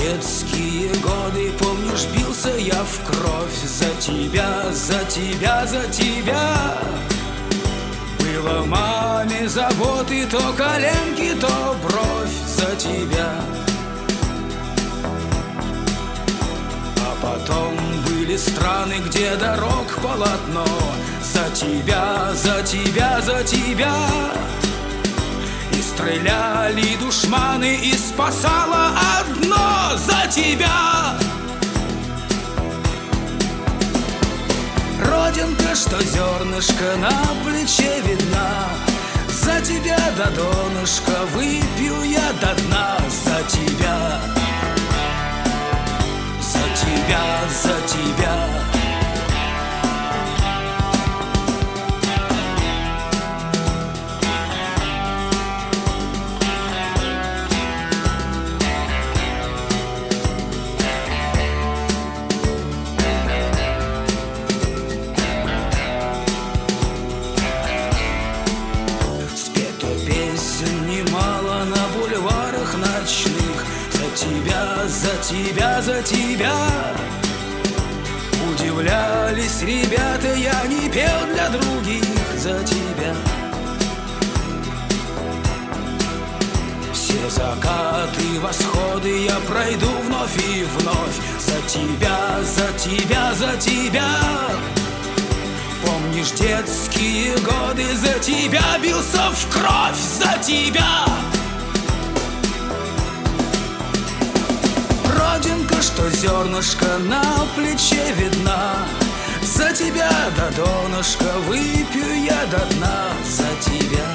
детские годы, помнишь, бился я в кровь за тебя, за тебя, за тебя. Было маме заботы, то коленки, то бровь за тебя. А потом были страны, где дорог полотно. За тебя, за тебя, за тебя. И стреляли душманы, и спасало одно: за тебя. Родинка, что зернышко на плече видна, за тебя до донышка выпью я до дна. За тебя, за тебя, за тебя. Немало на бульварах ночных. За тебя, за тебя, за тебя. Удивлялись ребята, я не пел для других. За тебя. Все закаты, восходы я пройду вновь и вновь. За тебя, за тебя, за тебя. Помнишь детские годы, за тебя бился в кровь, за тебя. Родинка, что зернышко на плече видна, за тебя до донышка выпью я до дна. За тебя.